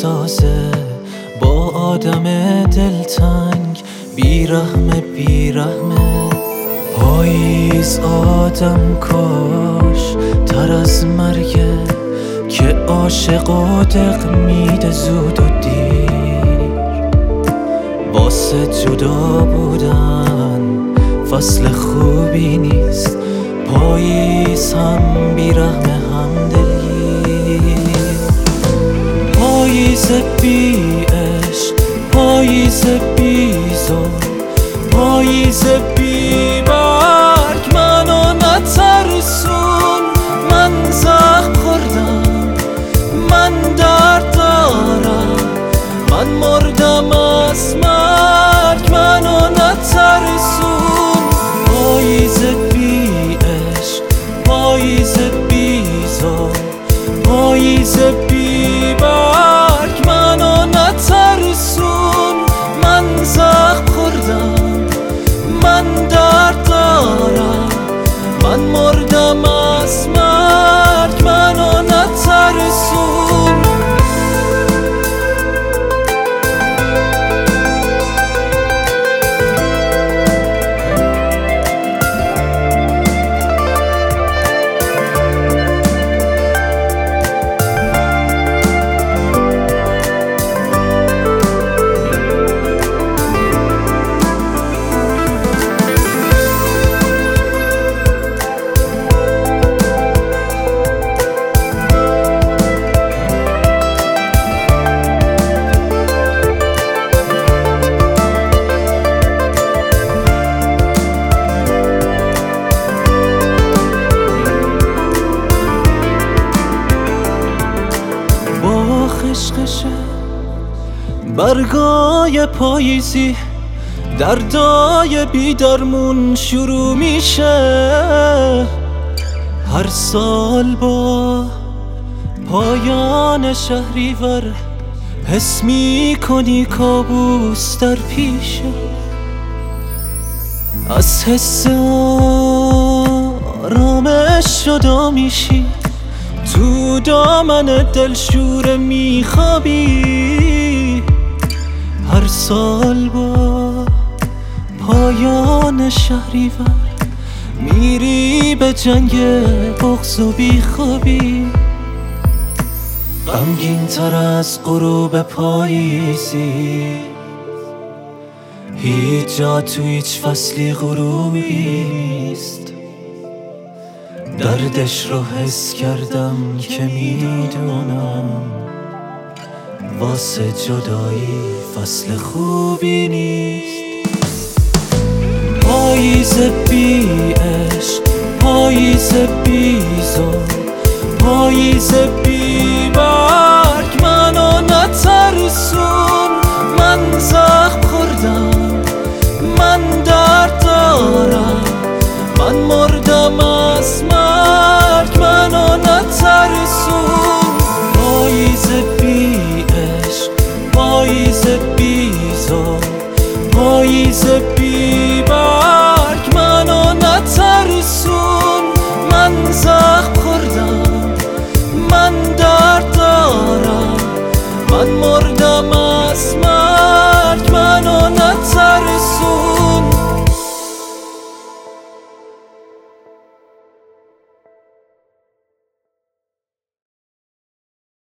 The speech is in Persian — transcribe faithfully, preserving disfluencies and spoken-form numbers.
میسازه با آدم دلتنگ، بیرحمه بیرحمه. پاییز آدم کاش تر از مرگه، که عاشق و دق میده زود و دیر. واسه جدا بودن فصل خوبی نیست، پاییز هم بیرحمه هم دلگیر. پاییز بی عشق، پاییز بی زور، پاییز بی برگ منو نترسون. من زخم خوردم، من درد دارم، من مردم از مرگ منو نترسون. پاییز بی عشق، پاییز بی زور، پاییز بی برگ منو نترسون. من زخم خوردم، من درد دارم، من مردم از مرگ منو نترسون. خشخشه برگای پاییزی، دردای بیدرمون شروع میشه. هر سال با پایان شهریور حس میکنی کابوس در پیشه. از حس آرامش جدا میشی، تو دامن دلشوره میخوابی. هر سال با پایان شهریور میری به جنگ بغض و بیخوابی. غمگین تر از غروب پاییزی، هیچ جا تو هیچ فصلی غروبی نیست. دردش رو حس کردم که میدونم واسه جدایی فصل خوبی نیست. پاییز بی عشق، پاییز بی زور، پاییز بی برگ منو نترسون. من زخم خوردم، من درد دارم، من مردم از مرگ منو نترسون. پاییز بی عشق، پاییز بی زور، پاییز بی برگ منو نترسون. من زخم خوردم، من درد دارم، من مردم